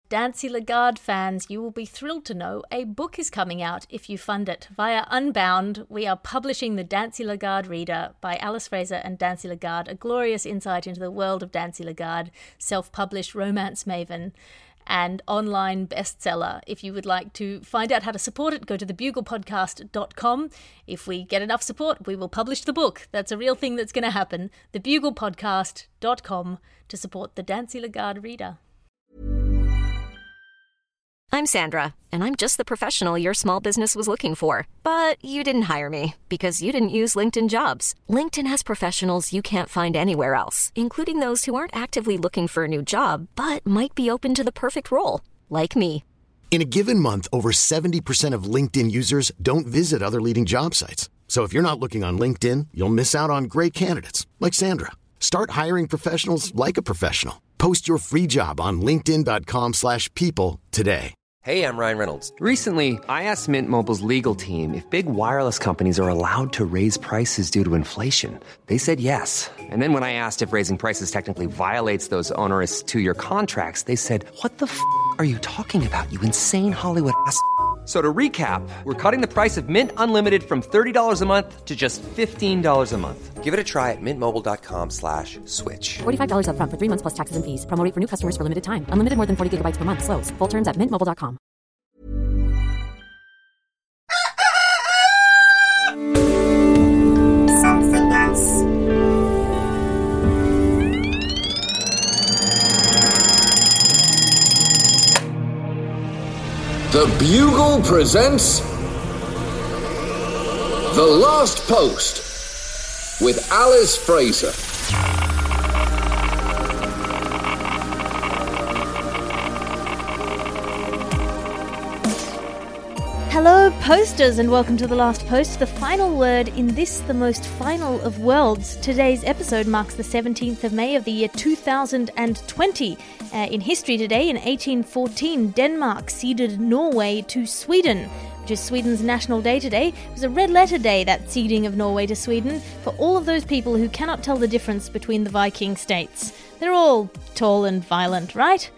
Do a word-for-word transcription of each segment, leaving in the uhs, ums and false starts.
Dancy Lagarde fans, you will be thrilled to know a book is coming out if you fund it. Via Unbound, we are publishing the Dancy Lagarde Reader by Alice Fraser and Dancy Lagarde, a glorious insight into the world of Dancy Lagarde, self-published romance maven and online bestseller. If you would like to find out how to support it, go to the bugle podcast dot com. If we get enough support, we will publish the book. That's a real thing that's going to happen. the bugle podcast dot com to support the Dancy Lagarde Reader. I'm Sandra, and I'm just the professional your small business was looking for. But you didn't hire me because you didn't use LinkedIn Jobs. LinkedIn has professionals you can't find anywhere else, including those who aren't actively looking for a new job, but might be open to the perfect role, like me. In a given month, over seventy percent of LinkedIn users don't visit other leading job sites. So if you're not looking on LinkedIn, you'll miss out on great candidates, like Sandra. Start hiring professionals like a professional. Post your free job on linkedin dot com slash people today. Hey, I'm Ryan Reynolds. Recently, I asked Mint Mobile's legal team if big wireless companies are allowed to raise prices due to inflation. They said yes. And then when I asked if raising prices technically violates those onerous two-year contracts, they said, what the f*** are you talking about, you insane Hollywood ass f- So to recap, we're cutting the price of Mint Unlimited from thirty dollars a month to just fifteen dollars a month. Give it a try at mintmobile.com slash switch. forty-five dollars up front for three months plus taxes and fees. Promo rate for new customers for limited time. Unlimited more than forty gigabytes per month. Slows full terms at mint mobile dot com. Something else. The Bugle presents The Last Post with Alice Fraser. Hello, posters, and welcome to The Last Post, the final word in this, the most final of worlds. Today's episode marks the seventeenth of May of the year two thousand twenty. Uh, in history today, in eighteen fourteen, Denmark ceded Norway to Sweden, which is Sweden's national day today. It was a red-letter day, that ceding of Norway to Sweden, for all of those people who cannot tell the difference between the Viking states. They're all tall and violent, right?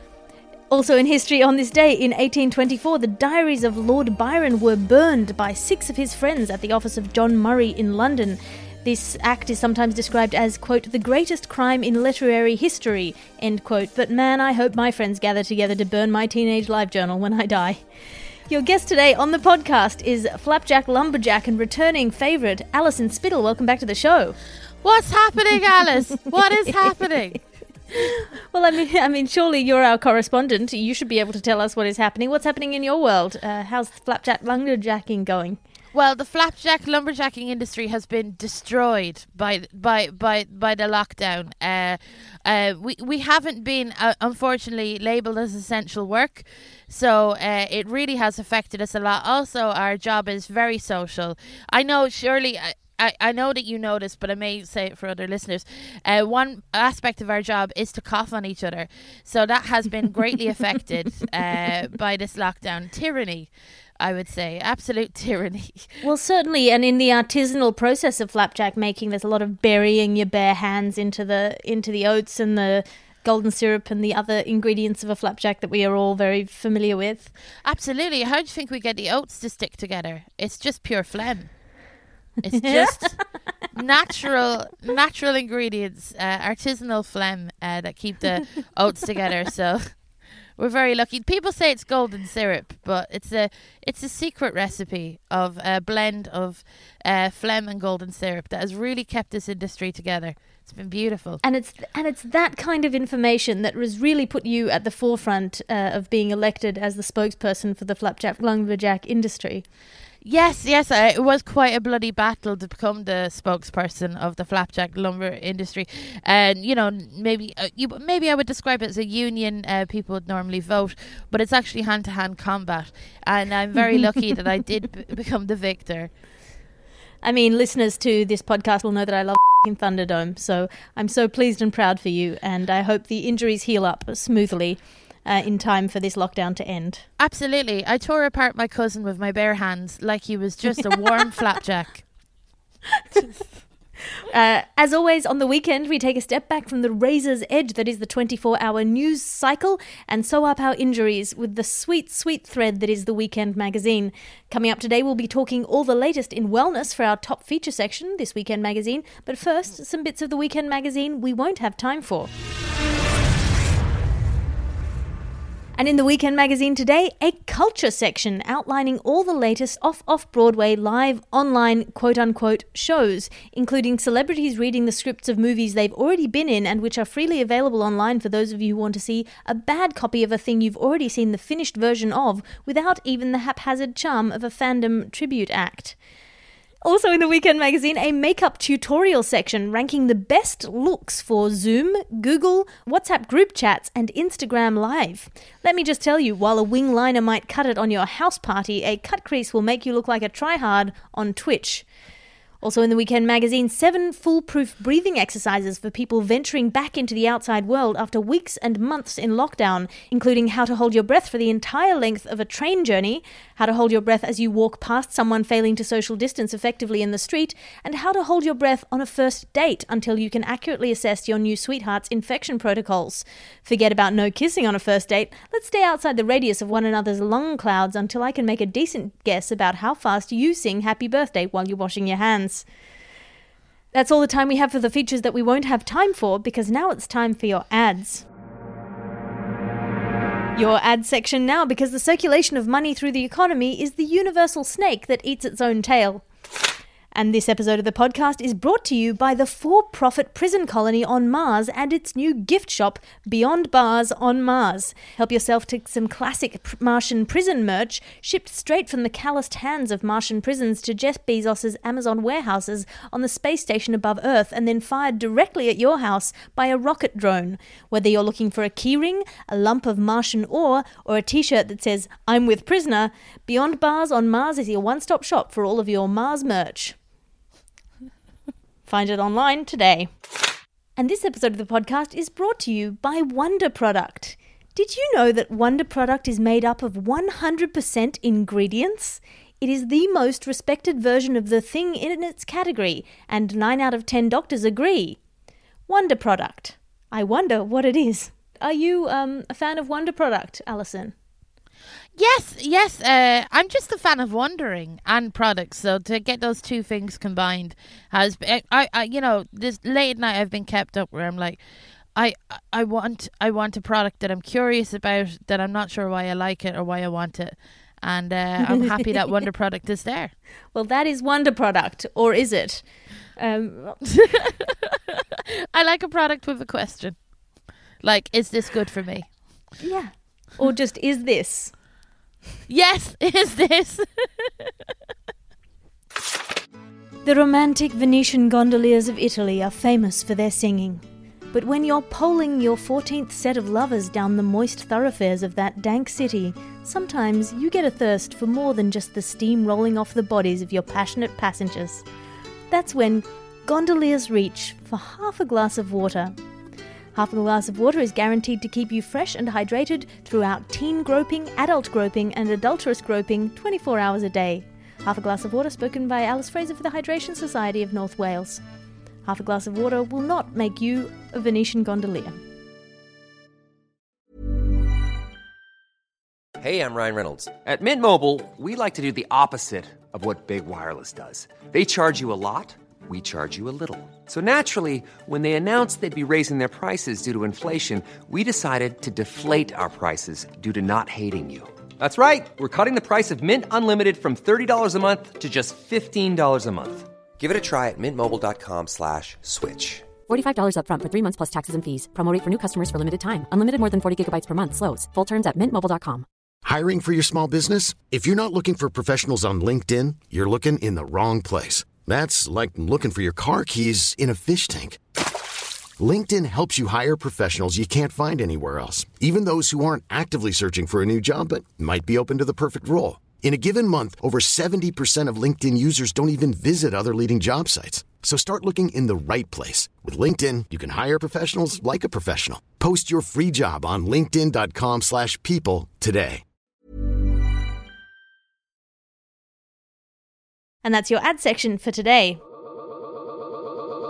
Also in history on this day, in eighteen twenty-four, the diaries of Lord Byron were burned by six of his friends at the office of John Murray in London. This act is sometimes described as, quote, the greatest crime in literary history, end quote. But man, I hope my friends gather together to burn my teenage live journal when I die. Your guest today on the podcast is Flapjack Lumberjack and returning favourite Alison Spittle. Welcome back to the show. What's happening, Alice? What is happening? Well, I mean, I mean, surely you're our correspondent. You should be able to tell us what is happening. What's happening in your world? Uh, how's Flapjack Lumberjacking going? Well, the flapjack lumberjacking industry has been destroyed by by by, by the lockdown. Uh, uh, we we haven't been uh, unfortunately labelled as essential work, so uh, it really has affected us a lot. Also, our job is very social. I know, surely. I, I, I know that you know this, but I may say it for other listeners. Uh, one aspect of our job is to cough on each other. So that has been greatly affected uh, by this lockdown. Tyranny, I would say. Absolute tyranny. Well, certainly. And in the artisanal process of flapjack making, there's a lot of burying your bare hands into the into the oats and the golden syrup and the other ingredients of a flapjack that we are all very familiar with. Absolutely. How do you think we get the oats to stick together? It's just pure phlegm. It's just natural natural ingredients, uh, artisanal phlegm uh, that keep the oats together. So we're very lucky. People say it's golden syrup, but it's a it's a secret recipe of a blend of uh, phlegm and golden syrup that has really kept this industry together. It's been beautiful. And it's and it's that kind of information that has really put you at the forefront uh, of being elected as the spokesperson for the Flapjack Lumberjack industry. Yes, yes, uh, it was quite a bloody battle to become the spokesperson of the flapjack lumber industry. And, you know, maybe uh, you, maybe I would describe it as a union. Uh, people would normally vote, but it's actually hand-to-hand combat. And I'm very lucky that I did b- become the victor. I mean, listeners to this podcast will know that I love Thunderdome, so I'm so pleased and proud for you, and I hope the injuries heal up smoothly. Uh, in time for this lockdown to end. Absolutely. I tore apart my cousin with my bare hands like he was just a warm flapjack. Uh, as always, on the weekend, we take a step back from the razor's edge that is the twenty-four hour news cycle and sew up our injuries with the sweet, sweet thread that is the Weekend magazine. Coming up today, we'll be talking all the latest in wellness for our top feature section, this Weekend magazine. But first, some bits of the Weekend magazine we won't have time for. And in the Weekend magazine today, a culture section outlining all the latest off-off-Broadway live online quote-unquote shows, including celebrities reading the scripts of movies they've already been in and which are freely available online for those of you who want to see a bad copy of a thing you've already seen the finished version of without even the haphazard charm of a fandom tribute act. Also in the Weekend magazine, a makeup tutorial section ranking the best looks for Zoom, Google, WhatsApp group chats, and Instagram Live. Let me just tell you, while a wing liner might cut it on your house party, a cut crease will make you look like a tryhard on Twitch. Also in the Weekend magazine, seven foolproof breathing exercises for people venturing back into the outside world after weeks and months in lockdown, including how to hold your breath for the entire length of a train journey, how to hold your breath as you walk past someone failing to social distance effectively in the street, and how to hold your breath on a first date until you can accurately assess your new sweetheart's infection protocols. Forget about no kissing on a first date. Let's stay outside the radius of one another's lung clouds until I can make a decent guess about how fast you sing happy birthday while you're washing your hands. That's all the time we have for the features that we won't have time for, because now it's time for your ads. Your ad section now, because the circulation of money through the economy is the universal snake that eats its own tail. And this episode of the podcast is brought to you by the for-profit prison colony on Mars and its new gift shop, Beyond Bars on Mars. Help yourself to some classic Martian prison merch shipped straight from the calloused hands of Martian prisons to Jeff Bezos' Amazon warehouses on the space station above Earth and then fired directly at your house by a rocket drone. Whether you're looking for a keyring, a lump of Martian ore, or a t-shirt that says, "I'm with prisoner," Beyond Bars on Mars is your one-stop shop for all of your Mars merch. Find it online today. And this episode of the podcast is brought to you by Wonder Product. Did you know that Wonder Product is made up of one hundred percent ingredients? It is the most respected version of the thing in its category, and nine out of ten doctors agree. Wonder Product. I wonder what it is. Are you um, a fan of Wonder Product, Alison? Yes, yes. Uh, I'm just a fan of wondering and products. So to get those two things combined has, I, I, you know, this late at night I've been kept up where I'm like, I, I want, I want a product that I'm curious about, that I'm not sure why I like it or why I want it, and uh, I'm happy that Wonder Product is there. Well, that is Wonder Product, or is it? Um, I like a product with a question, like, is this good for me? Yeah. Or just, is this? Yes, is this? The romantic Venetian gondoliers of Italy are famous for their singing. But when you're poling your fourteenth set of lovers down the moist thoroughfares of that dank city, sometimes you get a thirst for more than just the steam rolling off the bodies of your passionate passengers. That's when gondoliers reach for half a glass of water. Half a glass of water is guaranteed to keep you fresh and hydrated throughout teen groping, adult groping, and adulterous groping twenty-four hours a day. Half a glass of water spoken by Alice Fraser for the Hydration Society of North Wales. Half a glass of water will not make you a Venetian gondolier. Hey, I'm Ryan Reynolds. At Mint Mobile, we like to do the opposite of what Big Wireless does. They charge you a lot. We charge you a little. So naturally, when they announced they'd be raising their prices due to inflation, we decided to deflate our prices due to not hating you. That's right. We're cutting the price of Mint Unlimited from thirty dollars a month to just fifteen dollars a month. Give it a try at mintmobile.com slash switch. forty-five dollars up front for three months plus taxes and fees. Promo rate for new customers for limited time. Unlimited more than forty gigabytes per month slows. Full terms at mint mobile dot com. Hiring for your small business? If you're not looking for professionals on LinkedIn, you're looking in the wrong place. That's like looking for your car keys in a fish tank. LinkedIn helps you hire professionals you can't find anywhere else, even those who aren't actively searching for a new job but might be open to the perfect role. In a given month, over seventy percent of LinkedIn users don't even visit other leading job sites. So start looking in the right place. With LinkedIn, you can hire professionals like a professional. Post your free job on linkedin.com slash people today. And that's your ad section for today.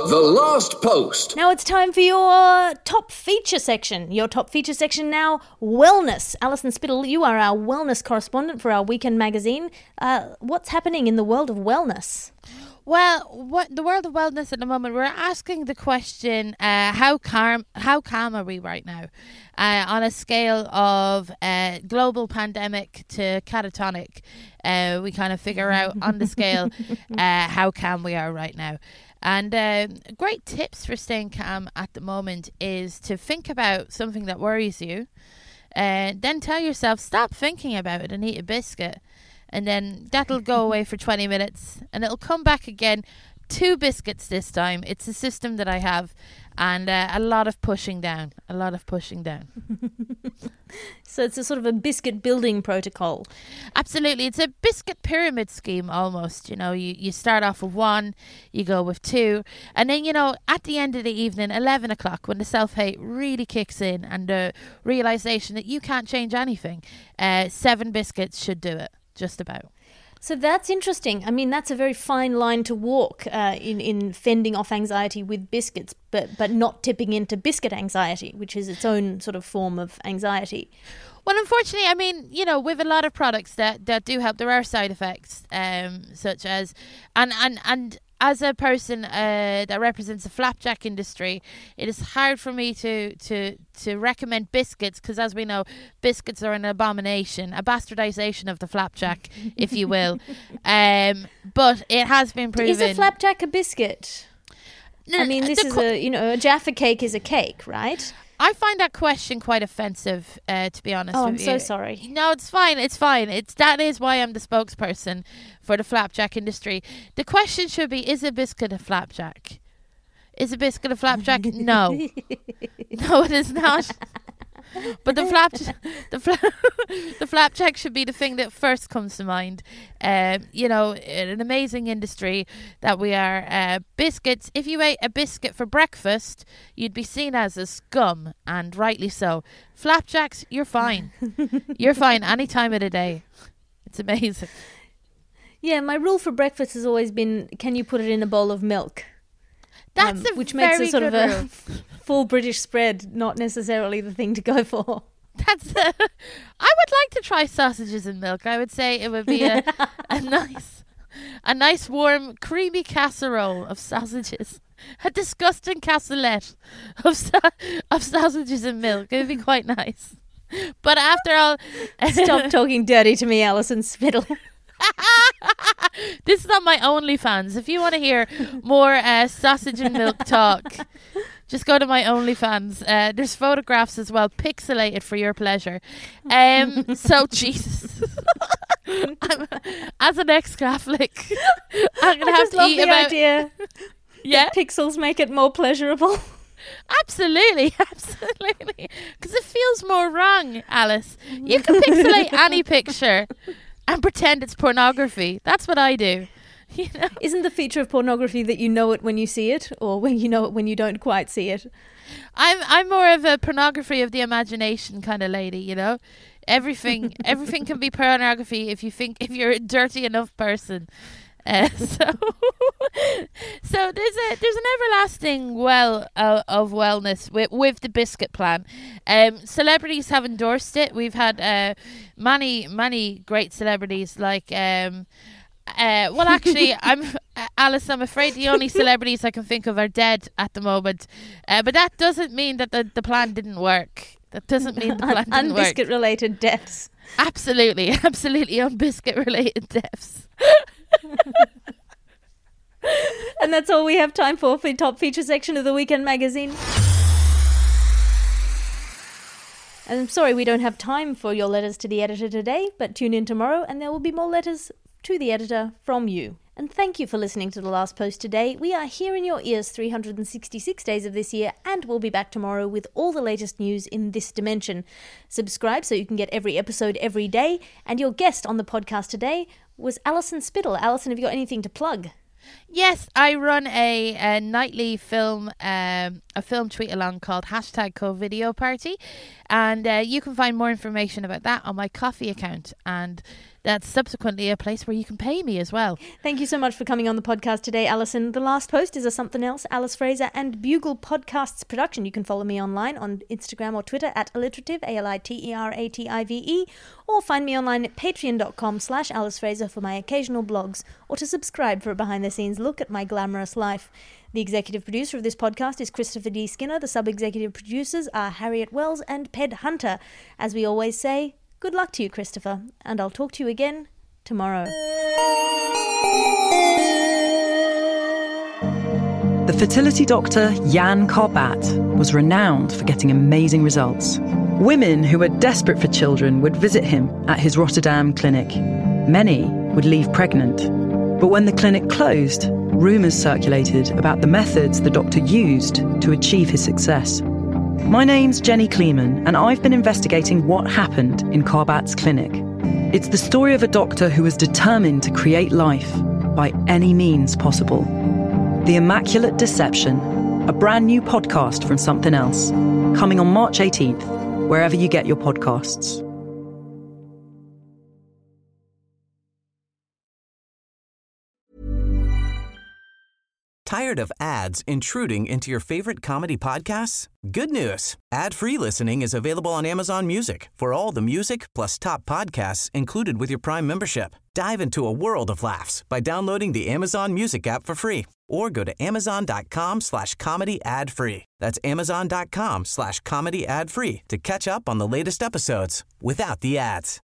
The Last Post. Now it's time for your top feature section. Your top feature section now, wellness. Alison Spittle, you are our wellness correspondent for our weekend magazine. Uh, what's happening in the world of wellness? Well, what the world of wellness at the moment, we're asking the question, uh, how calm, how calm are we right now? Uh, on a scale of uh, global pandemic to catatonic, uh, we kind of figure out on the scale uh, how calm we are right now. And uh, great tips for staying calm at the moment is to think about something that worries you, and then tell yourself, stop thinking about it and eat a biscuit. And then that'll go away for twenty minutes and it'll come back again. Two biscuits this time. It's a system that I have, and uh, a lot of pushing down. A lot of pushing down. So it's a sort of a biscuit building protocol. Absolutely. It's a biscuit pyramid scheme almost. You know, you, you start off with one, you go with two, and then, you know, at the end of the evening, eleven o'clock, when the self-hate really kicks in and the realisation that you can't change anything, uh, seven biscuits should do it. Just about. So that's interesting. I mean, that's a very fine line to walk uh, in, in fending off anxiety with biscuits, but, but not tipping into biscuit anxiety, which is its own sort of form of anxiety. Well, unfortunately, I mean, you know, with a lot of products that, that do help, there are side effects, um, such as, and, and, and as a person uh, that represents the flapjack industry, it is hard for me to to, to recommend biscuits because, as we know, biscuits are an abomination, a bastardization of the flapjack, if you will. Um, but it has been proven. Is a flapjack a biscuit? No, I mean, this the is qu- a, you know, a Jaffa cake is a cake, right? I find that question quite offensive, uh, to be honest Oh, with I'm you. so sorry. No, it's fine. It's fine. It's that is why I'm the spokesperson for the flapjack industry. The question should be: is a biscuit a flapjack? Is a biscuit a flapjack? No, no, it is not. But the flap, the flap, the flapjack should be the thing that first comes to mind. Um, you know, an amazing industry that we are. Uh, biscuits. If you ate a biscuit for breakfast, you'd be seen as a scum, and rightly so. Flapjacks, you're fine. You're fine any time of the day. It's amazing. Yeah, my rule for breakfast has always been: can you put it in a bowl of milk? That's um, a which very makes a sort good of a rule. full British spread not necessarily the thing to go for. That's. A, I would like to try sausages and milk. I would say it would be a, a nice, a nice warm, creamy casserole of sausages. A disgusting cassolette of sa- of sausages and milk. It would be quite nice. But after all, Stop talking dirty to me, Alison Spittle. This is on my OnlyFans. If you want to hear more uh, sausage and milk talk, just go to my OnlyFans. Uh, there's photographs as well, pixelated for your pleasure. Um, so, Jesus. I'm, as an ex-Catholic, I'm going to I have just to love eat the about... idea Yeah, that pixels make it more pleasurable. absolutely, absolutely. Because it feels more wrong, Alice. You can pixelate any picture and pretend it's pornography. That's what I do. You know? Isn't the feature of pornography that you know it when you see it, or when you know it when you don't quite see it? I'm I'm more of a pornography of the imagination kind of lady, you know. Everything everything can be pornography if you think if you're a dirty enough person. Uh, so so there's a there's an everlasting well uh, of wellness with with the biscuit plan. Um, celebrities have endorsed it. We've had uh, many many great celebrities like. Um, Uh, well, actually, I'm uh, Alice. I'm afraid the only celebrities I can think of are dead at the moment. Uh, but that doesn't mean that the, the plan didn't work. That doesn't mean the plan Un- didn't work. Unbiscuit-related deaths. Absolutely, absolutely, on biscuit-related deaths. And that's all we have time for for the top feature section of the Weekend Magazine. And I'm sorry we don't have time for your letters to the editor today, but tune in tomorrow and there will be more letters to the editor from you. And thank you for listening to The Last Post today. We are here in your ears three hundred sixty-six days of this year, and we'll be back tomorrow with all the latest news in this dimension. Subscribe so you can get every episode every day, and your guest on the podcast today was Alison Spittle. Alison, have you got anything to plug? Yes, I run a, a nightly film, um, a film tweet along called hashtag CoVideo Party, and uh, you can find more information about that on my Coffee account. And that's subsequently a place where you can pay me as well. Thank you so much for coming on the podcast today, Alison. The Last Post is a Something Else, Alice Fraser and Bugle Podcasts production. You can follow me online on Instagram or Twitter at alliterative, A L I T E R A T I V E, or find me online at patreon.com slash Alice Fraser for my occasional blogs, or to subscribe for a behind-the-scenes look at my glamorous life. The executive producer of this podcast is Christopher D. Skinner. The sub-executive producers are Harriet Wells and Ped Hunter. As we always say, good luck to you, Christopher, and I'll talk to you again tomorrow. The fertility doctor Jan Karbat was renowned for getting amazing results. Women who were desperate for children would visit him at his Rotterdam clinic. Many would leave pregnant. But when the clinic closed, rumours circulated about the methods the doctor used to achieve his success. My name's Jenny Kleeman, and I've been investigating what happened in Karbat's clinic. It's the story of a doctor who was determined to create life by any means possible. The Immaculate Deception, a brand new podcast from Something Else, coming on March eighteenth, wherever you get your podcasts. Tired of ads intruding into your favorite comedy podcasts? Good news. Ad-free listening is available on Amazon Music for all the music plus top podcasts included with your Prime membership. Dive into a world of laughs by downloading the Amazon Music app for free or go to amazon.com slash comedy ad free. That's amazon.com slash comedy ad free to catch up on the latest episodes without the ads.